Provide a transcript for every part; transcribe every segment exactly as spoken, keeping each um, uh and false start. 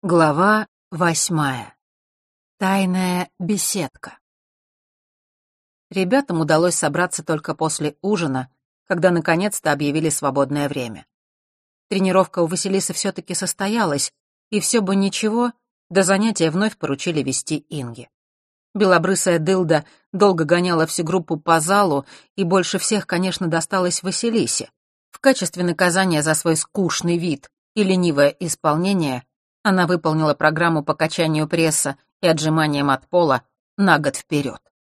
Глава восьмая. Тайная беседка. Ребятам удалось собраться только после ужина, когда наконец-то объявили свободное время. Тренировка у Василисы все-таки состоялась, и все бы ничего, до занятия вновь поручили вести Инге. Белобрысая дылда долго гоняла всю группу по залу, и больше всех, конечно, досталось Василисе. В качестве наказания за свой скучный вид и ленивое исполнение она выполнила программу по качанию пресса и отжиманиям от пола на год вперед.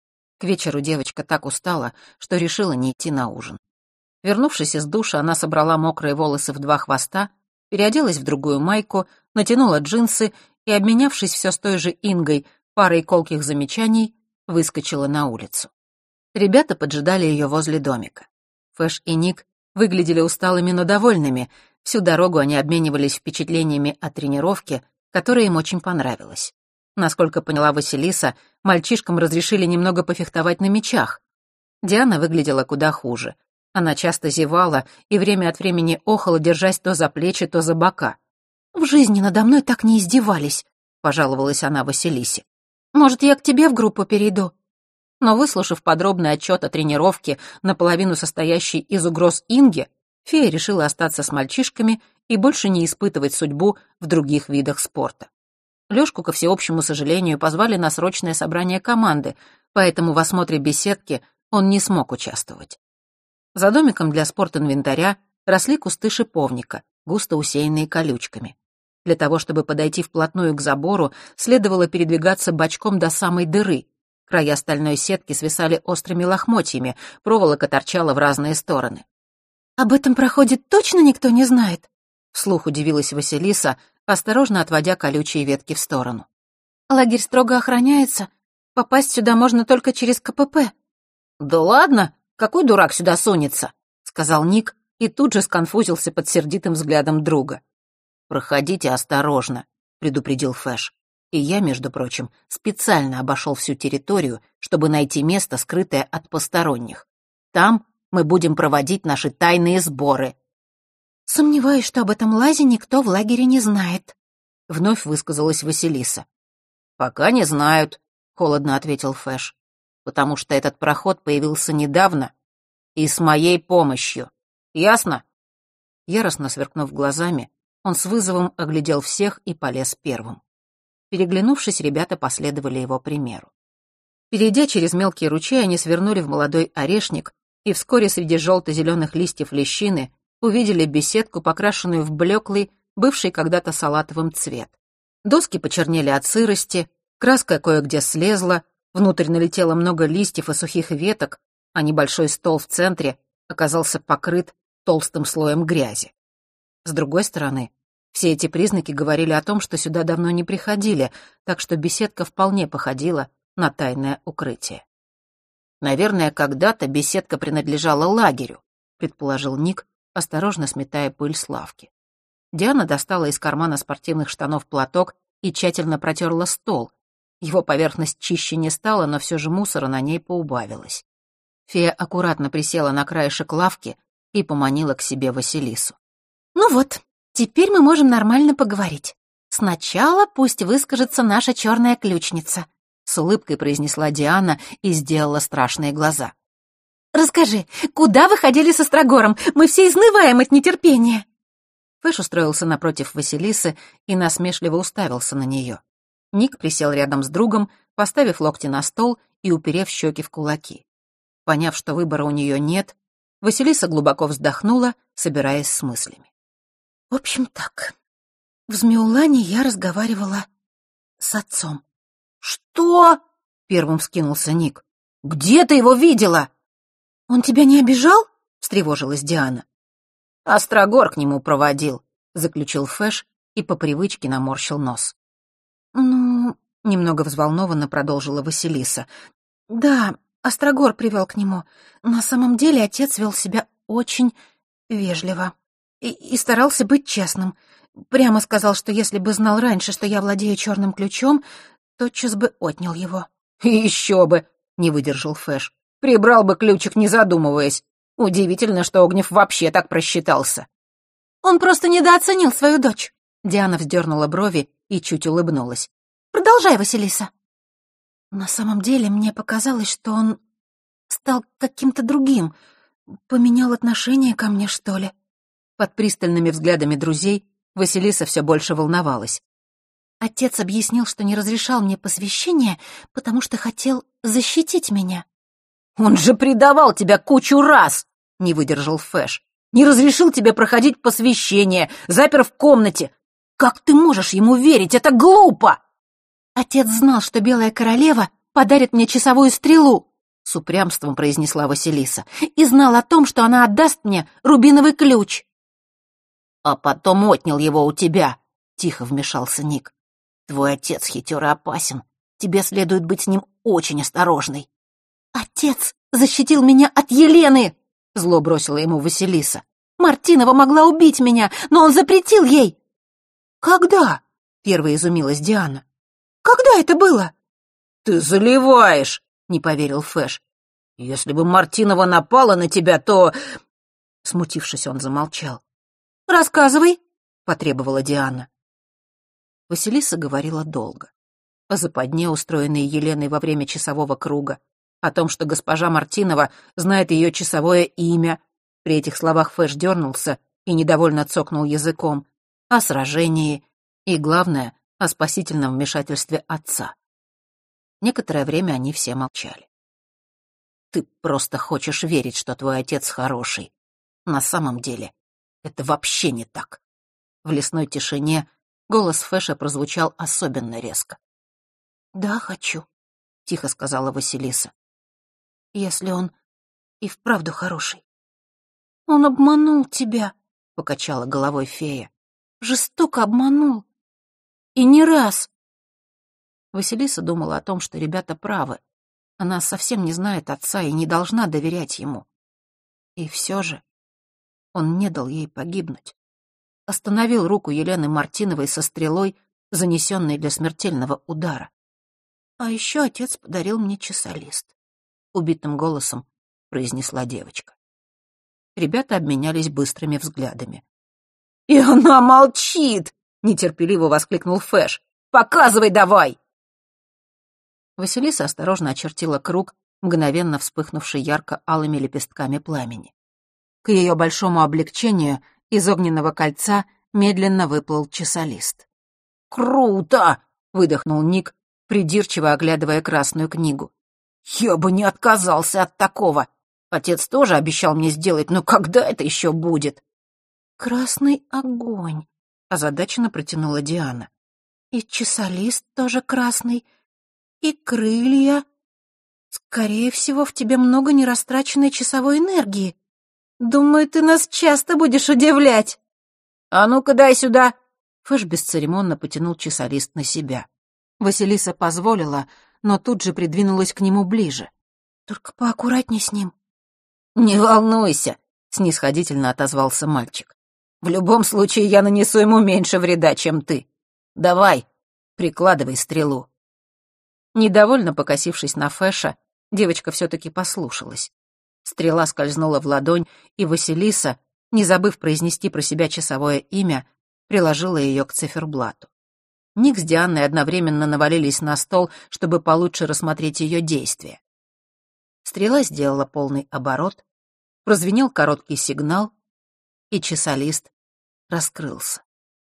К вечеру девочка так устала, что решила не идти на ужин. Вернувшись из душа, она собрала мокрые волосы в два хвоста, переоделась в другую майку, натянула джинсы и, обменявшись все с той же Ингой парой колких замечаний, выскочила на улицу. Ребята поджидали ее возле домика. Фэш и Ник выглядели усталыми, но довольными. Всю дорогу они обменивались впечатлениями о тренировке, которая им очень понравилась. Насколько поняла Василиса, мальчишкам разрешили немного пофехтовать на мечах. Диана выглядела куда хуже. Она часто зевала и время от времени охала, держась то за плечи, то за бока. «В жизни надо мной так не издевались», — пожаловалась она Василисе. «Может, я к тебе в группу перейду?» Но, выслушав подробный отчет о тренировке, наполовину состоящей из угроз Инге, фея решила остаться с мальчишками и больше не испытывать судьбу в других видах спорта. Лёшку, ко всеобщему сожалению, позвали на срочное собрание команды, поэтому в осмотре беседки он не смог участвовать. За домиком для спортинвентаря росли кусты шиповника, густо усеянные колючками. Для того, чтобы подойти вплотную к забору, следовало передвигаться бочком до самой дыры. Края стальной сетки свисали острыми лохмотьями, проволока торчала в разные стороны. «Об этом проходе точно никто не знает?» — вслух удивилась Василиса, осторожно отводя колючие ветки в сторону. «Лагерь строго охраняется. Попасть сюда можно только через ка пэ пэ». «Да ладно, какой дурак сюда сунется?» — сказал Ник и тут же сконфузился под сердитым взглядом друга. «Проходите осторожно», — предупредил Фэш. «И я, между прочим, специально обошел всю территорию, чтобы найти место, скрытое от посторонних. Там мы будем проводить наши тайные сборы». «Сомневаюсь, что об этом лазе никто в лагере не знает», — вновь высказалась Василиса. «Пока не знают», — холодно ответил Фэш, «потому что этот проход появился недавно и с моей помощью. Ясно?» Яростно сверкнув глазами, он с вызовом оглядел всех и полез первым. Переглянувшись, ребята последовали его примеру. Перейдя через мелкий ручей, они свернули в молодой орешник и вскоре среди желто-зеленых листьев лещины увидели беседку, покрашенную в блеклый, бывший когда-то салатовым цвет. Доски почернели от сырости, краска кое-где слезла, внутрь налетело много листьев и сухих веток, а небольшой стол в центре оказался покрыт толстым слоем грязи. С другой стороны, все эти признаки говорили о том, что сюда давно не приходили, так что беседка вполне походила на тайное укрытие. «Наверное, когда-то беседка принадлежала лагерю», — предположил Ник, осторожно сметая пыль с лавки. Диана достала из кармана спортивных штанов платок и тщательно протерла стол. Его поверхность чище не стала, но все же мусора на ней поубавилось. Фея аккуратно присела на краешек лавки и поманила к себе Василису. «Ну вот, теперь мы можем нормально поговорить. Сначала пусть выскажется наша черная ключница», — с улыбкой произнесла Диана и сделала страшные глаза. «Расскажи, куда вы ходили со Острогором? Мы все изнываем от нетерпения». Фэш устроился напротив Василисы и насмешливо уставился на нее. Ник присел рядом с другом, поставив локти на стол и уперев щеки в кулаки. Поняв, что выбора у нее нет, Василиса глубоко вздохнула, собираясь с мыслями. «В общем так, в Змеулане я разговаривала с отцом». «Что?» — первым вскинулся Ник. «Где ты его видела?» «Он тебя не обижал?» — встревожилась Диана. «Острогор к нему проводил», — заключил Фэш и по привычке наморщил нос. «Ну...» — немного взволнованно продолжила Василиса. «Да, Острогор привел к нему. На самом деле отец вел себя очень вежливо и, и старался быть честным. Прямо сказал, что если бы знал раньше, что я владею черным ключом, тотчас бы отнял его». «Еще бы!» — не выдержал Фэш. «Прибрал бы ключик, не задумываясь. Удивительно, что Огнев вообще так просчитался». «Он просто недооценил свою дочь». Диана вздернула брови и чуть улыбнулась. «Продолжай, Василиса». «На самом деле мне показалось, что он стал каким-то другим, поменял отношение ко мне, что ли». Под пристальными взглядами друзей Василиса все больше волновалась. «Отец объяснил, что не разрешал мне посвящение, потому что хотел защитить меня». «Он же предавал тебя кучу раз!» — не выдержал Фэш. «Не разрешил тебе проходить посвящение, запер в комнате. Как ты можешь ему верить? Это глупо!» «Отец знал, что Белая Королева подарит мне часовую стрелу», — с упрямством произнесла Василиса. «и знал о том, что она отдаст мне рубиновый ключ». «А потом отнял его у тебя», — тихо вмешался Ник. «Твой отец хитер и опасен. Тебе следует быть с ним очень осторожной». «Отец защитил меня от Елены!» — зло бросила ему Василиса. «Мартинова могла убить меня, но он запретил ей!» «Когда?» — первой изумилась Диана. «Когда это было?» «Ты заливаешь!» — не поверил Фэш. «Если бы Мартинова напала на тебя, то...» Смутившись, он замолчал. «Рассказывай!» — потребовала Диана. Василиса говорила долго. О западне, устроенной Еленой во время часового круга, о том, что госпожа Мартинова знает ее часовое имя. При этих словах Фэш дернулся и недовольно цокнул языком. О сражении и, главное, о спасительном вмешательстве отца. Некоторое время они все молчали. «Ты просто хочешь верить, что твой отец хороший. На самом деле это вообще не так». В лесной тишине голос Фэша прозвучал особенно резко. «Да, хочу», — тихо сказала Василиса. «Если он и вправду хороший». «Он обманул тебя», — покачала головой фея. «Жестоко обманул. И не раз». Василиса думала о том, что ребята правы. Она совсем не знает отца и не должна доверять ему. И все же он не дал ей погибнуть. Остановил руку Елены Мартиновой со стрелой, занесенной для смертельного удара. «А еще отец подарил мне часолист», — убитым голосом произнесла девочка. Ребята обменялись быстрыми взглядами. «И она молчит!» — нетерпеливо воскликнул Фэш. «Показывай давай!» Василиса осторожно очертила круг, мгновенно вспыхнувший ярко-алыми лепестками пламени. К ее большому облегчению из огненного кольца медленно выплыл часолист. «Круто!» — выдохнул Ник, придирчиво оглядывая красную книгу. «Я бы не отказался от такого. Отец тоже обещал мне сделать, но когда это еще будет?» «Красный огонь», — озадаченно протянула Диана. «И часолист тоже красный, и крылья. Скорее всего, в тебе много нерастраченной часовой энергии. Думаю, ты нас часто будешь удивлять». «А ну-ка дай сюда!» Фэш бесцеремонно потянул часолист на себя. Василиса позволила, но тут же придвинулась к нему ближе. «Только поаккуратней с ним». «Не волнуйся», — снисходительно отозвался мальчик. «В любом случае я нанесу ему меньше вреда, чем ты. Давай, прикладывай стрелу». Недовольно покосившись на Фэша, девочка все-таки послушалась. Стрела скользнула в ладонь, и Василиса, не забыв произнести про себя часовое имя, приложила ее к циферблату. Ник с Дианой одновременно навалились на стол, чтобы получше рассмотреть ее действия. Стрела сделала полный оборот, прозвенел короткий сигнал, и часолист раскрылся.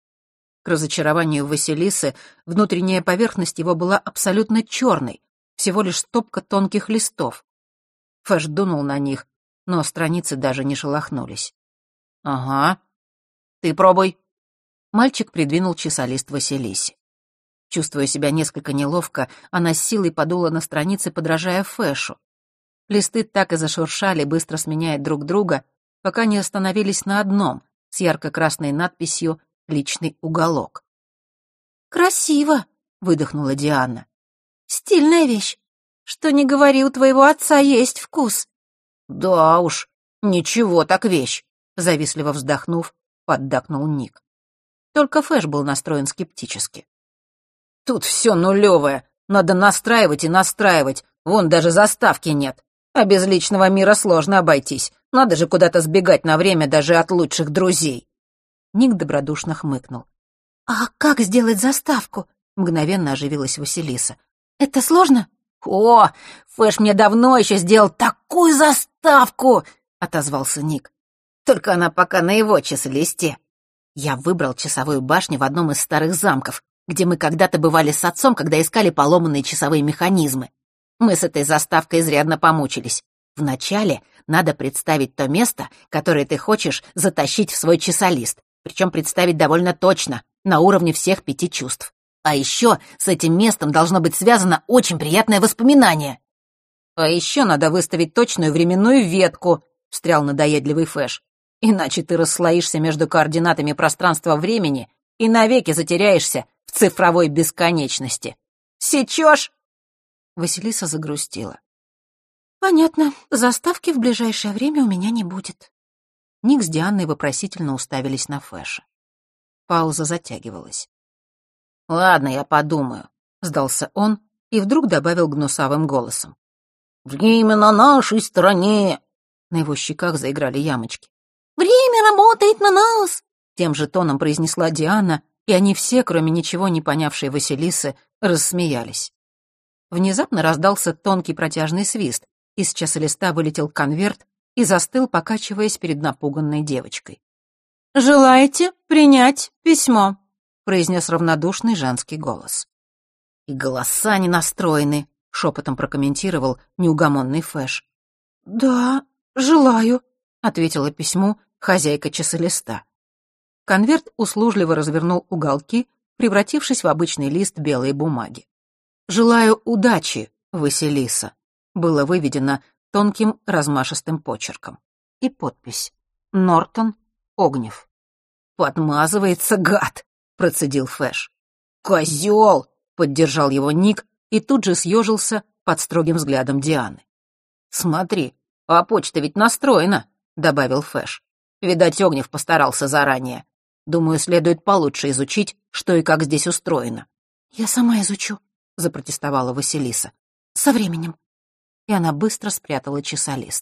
К разочарованию Василисы внутренняя поверхность его была абсолютно черной, всего лишь стопка тонких листов. Фэш дунул на них, но страницы даже не шелохнулись. «Ага. Ты пробуй». Мальчик придвинул часолист Василисе. Чувствуя себя несколько неловко, она с силой подула на страницы, подражая Фэшу. Листы так и зашуршали, быстро сменяя друг друга, пока не остановились на одном, с ярко-красной надписью «Личный уголок». «Красиво», — выдохнула Диана. «Стильная вещь. Что ни говори, у твоего отца есть вкус». «Да уж, ничего так вещь», — завистливо вздохнув, поддакнул Ник. Только Фэш был настроен скептически. «Тут все нулевое. Надо настраивать и настраивать. Вон даже заставки нет. А без личного мира сложно обойтись. Надо же куда-то сбегать на время даже от лучших друзей». Ник добродушно хмыкнул. «А как сделать заставку?» — мгновенно оживилась Василиса. «Это сложно?» «О, Фэш мне давно еще сделал такую заставку!» — отозвался Ник. «Только она пока на его часолисте. Я выбрал часовую башню в одном из старых замков, где мы когда-то бывали с отцом, когда искали поломанные часовые механизмы. Мы с этой заставкой изрядно помучились. Вначале надо представить то место, которое ты хочешь затащить в свой часолист, причем представить довольно точно, на уровне всех пяти чувств. А еще с этим местом должно быть связано очень приятное воспоминание». «А еще надо выставить точную временную ветку», — встрял надоедливый Фэш. «Иначе ты расслоишься между координатами пространства-времени и навеки затеряешься в цифровой бесконечности. Сечешь?» Василиса загрустила. «Понятно, заставки в ближайшее время у меня не будет». Ник с Дианой вопросительно уставились на Фэша. Пауза затягивалась. «Ладно, я подумаю», — сдался он и вдруг добавил гнусавым голосом. «Время на нашей стороне!» На его щеках заиграли ямочки. «Время работает на нас!» Тем же тоном произнесла Диана, и они все, кроме ничего не понявшей Василисы, рассмеялись. Внезапно раздался тонкий протяжный свист, из часолиста вылетел конверт и застыл, покачиваясь перед напуганной девочкой. «Желаете принять письмо?» — произнес равнодушный женский голос. «И голоса не настроены», — шепотом прокомментировал неугомонный Фэш. «Да, желаю», — ответила письму хозяйка часолиста. Конверт услужливо развернул уголки, превратившись в обычный лист белой бумаги. «Желаю удачи, Василиса», было выведено тонким размашистым почерком. И подпись «Нортон Огнев». «Подмазывается, гад!» — процедил Фэш. «Козёл!» — поддержал его Ник и тут же съежился под строгим взглядом Дианы. «Смотри, а почта ведь настроена», — добавил Фэш. «Видать, Огнев постарался заранее. Думаю, следует получше изучить, что и как здесь устроено». «Я сама изучу», — запротестовала Василиса. «Со временем». И она быстро спрятала часолист.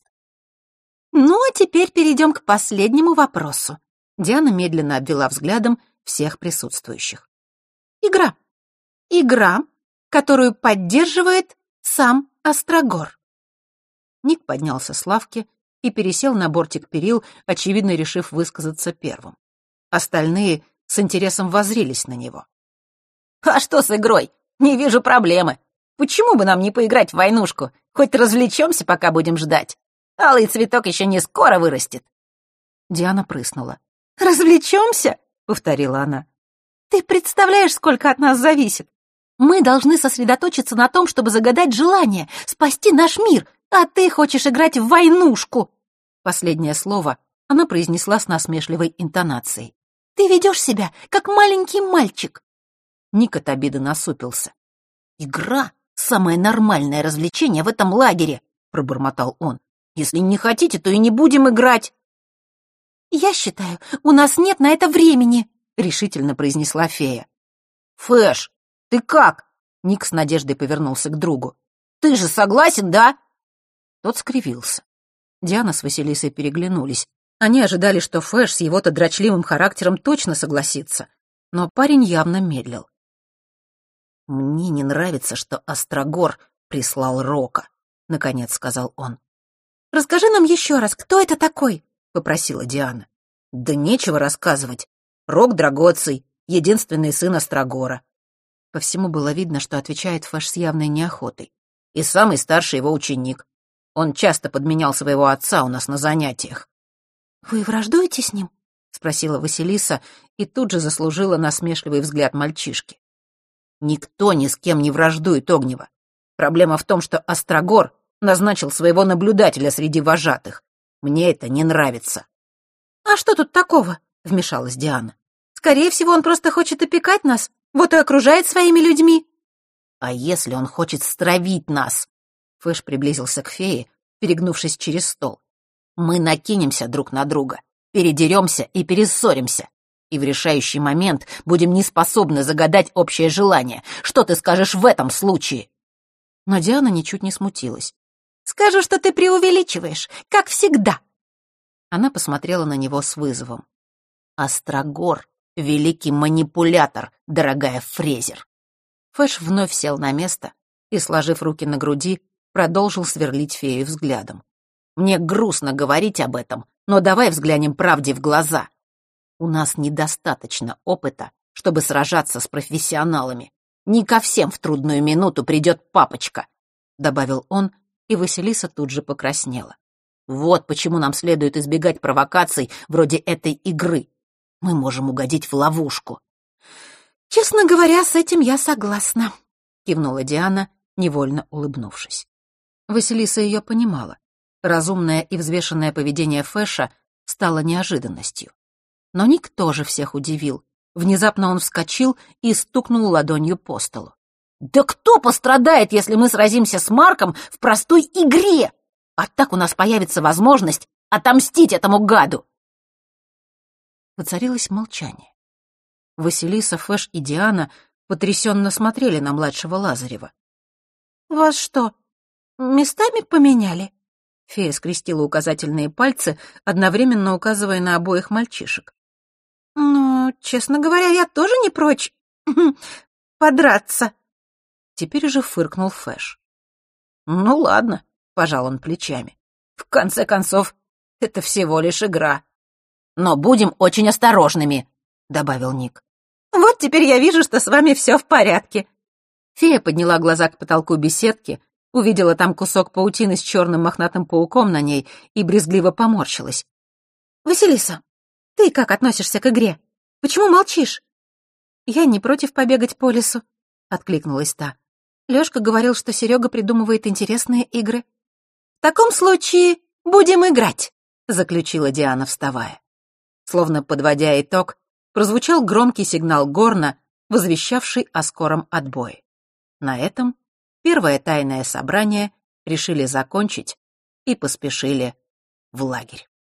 «Ну, а теперь перейдем к последнему вопросу». Диана медленно обвела взглядом всех присутствующих. «Игра. Игра, которую поддерживает сам Острогор». Ник поднялся с лавки и пересел на бортик перил, очевидно решив высказаться первым. Остальные с интересом воззрились на него. «А что с игрой? Не вижу проблемы. Почему бы нам не поиграть в войнушку? Хоть развлечемся, пока будем ждать. Алый цветок еще не скоро вырастет». Диана прыснула. «Развлечемся?» — повторила она. «Ты представляешь, сколько от нас зависит? Мы должны сосредоточиться на том, чтобы загадать желание, спасти наш мир, а ты хочешь играть в войнушку!» Последнее слово она произнесла с насмешливой интонацией. «Ты ведешь себя, как маленький мальчик!» Ник от обиды насупился. «Игра — самое нормальное развлечение в этом лагере», — пробормотал он. «Если не хотите, то и не будем играть». «Я считаю, у нас нет на это времени», — решительно произнесла фея. «Фэш, ты как?» — Ник с надеждой повернулся к другу. «Ты же согласен, да?» Тот скривился. Диана с Василисой переглянулись. Они ожидали, что Фэш с его-то дрочливым характером точно согласится. Но парень явно медлил. «Мне не нравится, что Острогор прислал Рока», — наконец сказал он. «Расскажи нам еще раз, кто это такой?» — попросила Диана. «Да нечего рассказывать. Рок Драгоций, единственный сын Острогора». По всему было видно, что отвечает Фэш с явной неохотой. «И самый старший его ученик. Он часто подменял своего отца у нас на занятиях». «Вы враждуете с ним?» — спросила Василиса и тут же заслужила насмешливый взгляд мальчишки. «Никто ни с кем не враждует, Огнева. Проблема в том, что Острогор назначил своего наблюдателя среди вожатых. Мне это не нравится». «А что тут такого?» — вмешалась Диана. «Скорее всего, он просто хочет опекать нас, вот и окружает своими людьми». «А если он хочет стравить нас?» Фэш приблизился к фее, перегнувшись через стол. «Мы накинемся друг на друга, передеремся и перессоримся. И в решающий момент будем неспособны загадать общее желание. Что ты скажешь в этом случае?» Но Диана ничуть не смутилась. «Скажу, что ты преувеличиваешь, как всегда». Она посмотрела на него с вызовом. «Острогор великий манипулятор, дорогая Фрезер». Фэш вновь сел на место и, сложив руки на груди, продолжил сверлить фею взглядом. «Мне грустно говорить об этом, но давай взглянем правде в глаза. У нас недостаточно опыта, чтобы сражаться с профессионалами. Не ко всем в трудную минуту придет папочка», — добавил он, и Василиса тут же покраснела. «Вот почему нам следует избегать провокаций вроде этой игры. Мы можем угодить в ловушку». «Честно говоря, с этим я согласна», — кивнула Диана, невольно улыбнувшись. Василиса ее понимала. Разумное и взвешенное поведение Фэша стало неожиданностью. Но Ник тоже всех удивил. Внезапно он вскочил и стукнул ладонью по столу. «Да кто пострадает, если мы сразимся с Марком в простой игре? А так у нас появится возможность отомстить этому гаду!» Воцарилось молчание. Василиса, Фэш и Диана потрясенно смотрели на младшего Лазарева. «Вас что, местами поменяли?» Фея скрестила указательные пальцы, одновременно указывая на обоих мальчишек. «Ну, честно говоря, я тоже не прочь подраться». Теперь уже фыркнул Фэш. «Ну ладно», — пожал он плечами. «В конце концов, это всего лишь игра. Но будем очень осторожными», — добавил Ник. «Вот теперь я вижу, что с вами все в порядке». Фея подняла глаза к потолку беседки, увидела там кусок паутины с черным мохнатым пауком на ней и брезгливо поморщилась. «Василиса, ты как относишься к игре? Почему молчишь?» «Я не против побегать по лесу», — откликнулась та. Лёшка говорил, что Серега придумывает интересные игры. «В таком случае будем играть», — заключила Диана, вставая. Словно подводя итог, прозвучал громкий сигнал горна, возвещавший о скором отбое. На этом первое тайное собрание решили закончить и поспешили в лагерь.